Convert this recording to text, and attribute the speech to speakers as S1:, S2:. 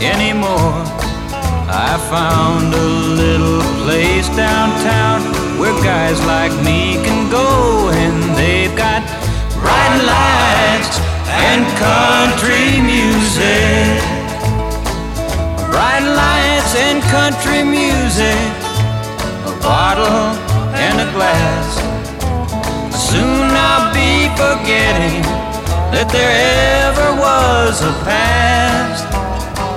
S1: anymore. I found a little place downtown where guys like me can go, and they've got bright lights and country music. Bright lights and country music, a bottle and a glass. Soon I'll be forgetting that there ever was a past.